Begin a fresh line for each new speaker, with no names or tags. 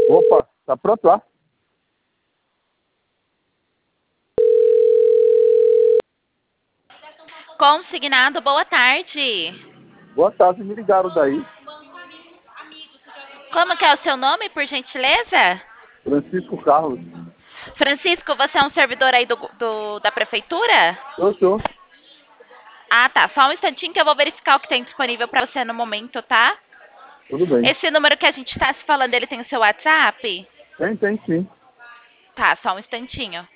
Opa, tá pronto lá?
Consignado, boa tarde.
Boa tarde, me ligaram daí.
Como que é o seu nome, por gentileza?
Francisco Carlos.
Francisco, você é um servidor aí da prefeitura?
Eu sou.
Ah, tá. Só um instantinho que eu vou verificar o que tem disponível para você no momento, tá?
Tudo bem.
Esse número que a gente está se falando, ele tem o seu WhatsApp?
Tem sim.
Tá, só um instantinho.